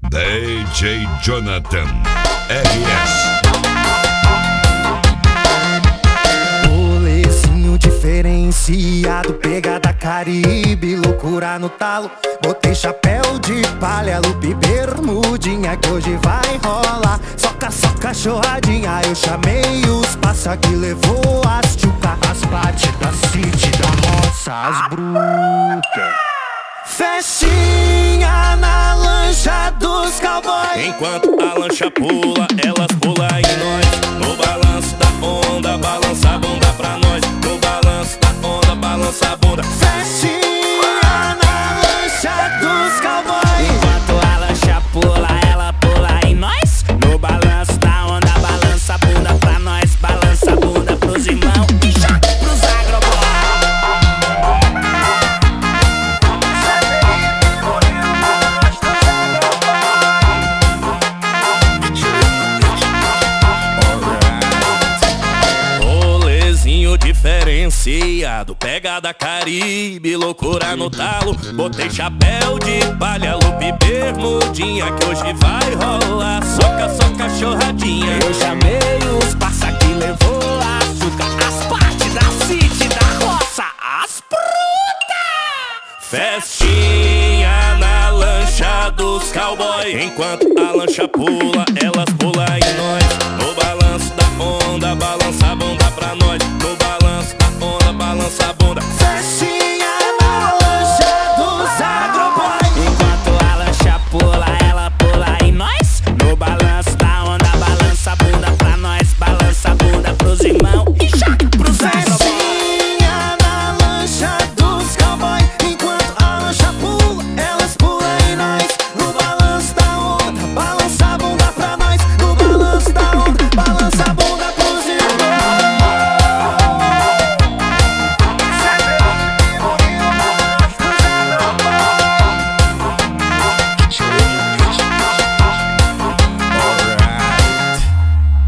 DJ Jonathan RS. Rolezinho diferenciado, pegada Caribe, loucura no talo. Botei chapéu de palha, lupe, bermudinha, que hoje vai rolar. Soca, soca, chorradinha. Eu chamei os passa que levou as tchuca, as partes da city, da roça, as brutas. Festinha na lancha dos cowboys. Enquanto a lancha pula, elas pulam em nós. No balanço da onda, balança a bunda pra nós. No balanço da onda, balança a bunda. Festinha na lancha dos cowboys. Enquanto a lancha pula, ela pula em nós. No balanço da onda, balança a bunda pra nós. Balança a bunda pros irmãos e já pros agroboys. Diferenciado, pegada Caribe, loucura no talo. Botei chapéu de palha, lupe, bermudinha, que hoje vai rolar. Soca, soca, chorradinha. Eu chamei os passa que levou açúcar, as partes da city, da roça, as frutas. Festinha na lancha dos cowboys. Enquanto a lancha pula, elas pulam em